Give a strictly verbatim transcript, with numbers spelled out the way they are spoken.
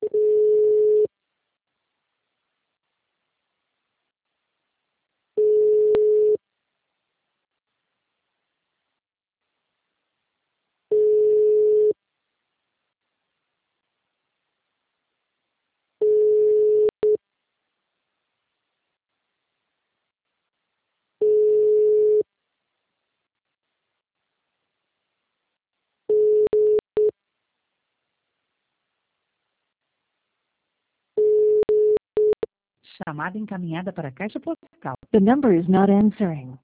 Chamada encaminhada para a caixa postal. The number is not answering.